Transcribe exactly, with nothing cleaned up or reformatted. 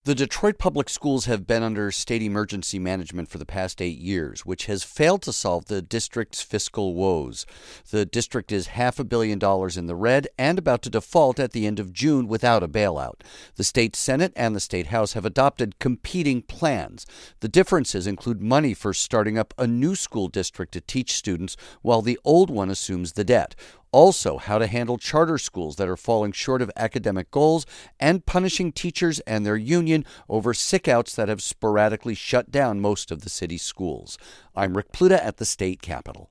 The Detroit Public Schools have been under state emergency management for the past eight years, which has failed to solve the district's fiscal woes. The district is half a billion dollars in the red and about to default at the end of June without a bailout. The state Senate and the state House have adopted competing plans. The differences include money for starting up a new school district to teach students, while the old one assumes the debt. Also, how to handle charter schools that are falling short of academic goals and punishing teachers and their union over sickouts that have sporadically shut down most of the city's schools. I'm Rick Pluta at the state capitol.